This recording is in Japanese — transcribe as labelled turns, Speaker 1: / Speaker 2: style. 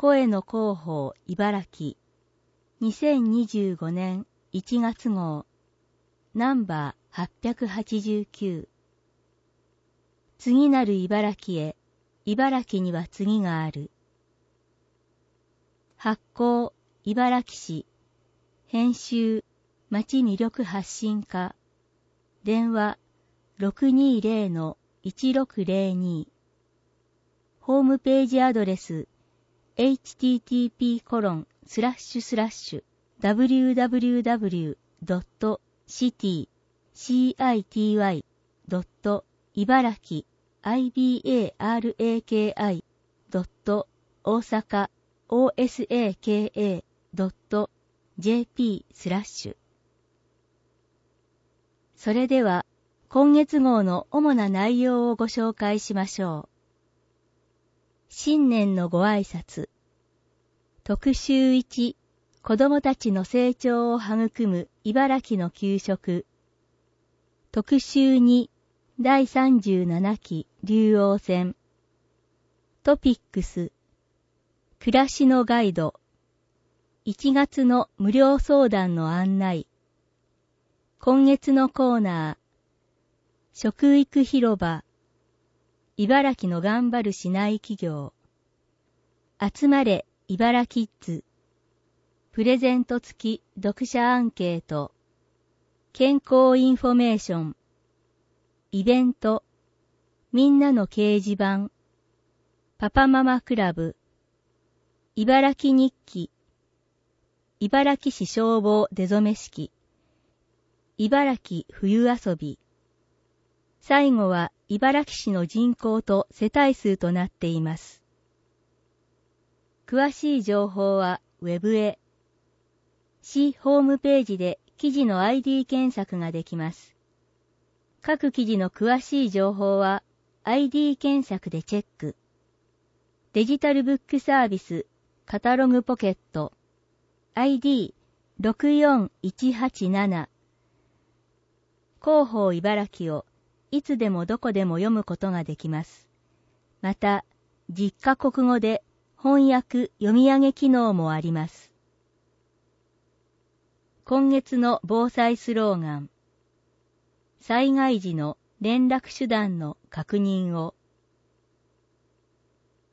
Speaker 1: 声の広報茨城2025年1月号ナンバー889。次なる茨城へ、茨城には次がある。発行茨城市、編集町魅力発信課、電話620-1602。ホームページアドレス http://www.city-ibaraki-osaka-osaka.jp/。それでは、今月号の主な内容をご紹介しましょう。新年のご挨拶。特集1、子どもたちの成長を育む茨城の給食。特集2、第37期竜王戦。トピックス、暮らしのガイド。1月の無料相談の案内。今月のコーナー、食育広場。茨城の頑張る市内企業。集まれ茨キッズ。プレゼント付き読者アンケート。健康インフォメーション。イベント。みんなの掲示板。パパママクラブ。茨城日記。茨城市消防出初式。茨城冬遊び。最後は茨城市の人口と世帯数となっています。詳しい情報はウェブへ。市ホームページで記事の ID 検索ができます。各記事の詳しい情報は ID 検索でチェック。デジタルブックサービスカタログポケット ID64187 広報茨城をいつでもどこでも読むことができます。また、10カ国語で翻訳読み上げ機能もあります。今月の防災スローガン。災害時の連絡手段の確認を。